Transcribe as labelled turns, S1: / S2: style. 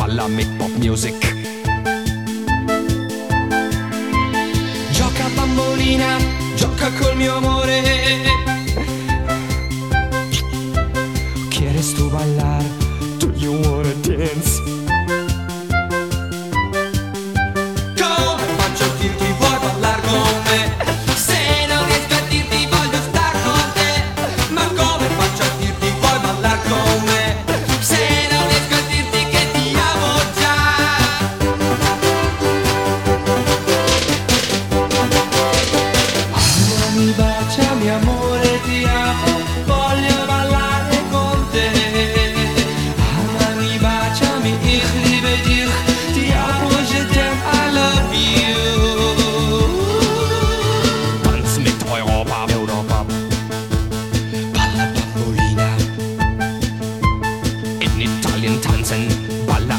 S1: balla mit pop music. Gioca bambolina, gioca col mio amore. ¿Quieres tu bailar? Do you wanna dance? Come faccio a dirti vuoi ballar con me? Se non riesco a dirti voglio star con te. Ma come faccio a dirti vuoi ballar con me? Se non riesco a dirti che ti amo già. Amami, baciami amore, ti amo, voglio ballare con te. Amami, baciami, ich liebe dich, ti amo, je t'aime, I love you. Tanz mit Europa, Europa. Balla bambolina. In Italien tanzen, balla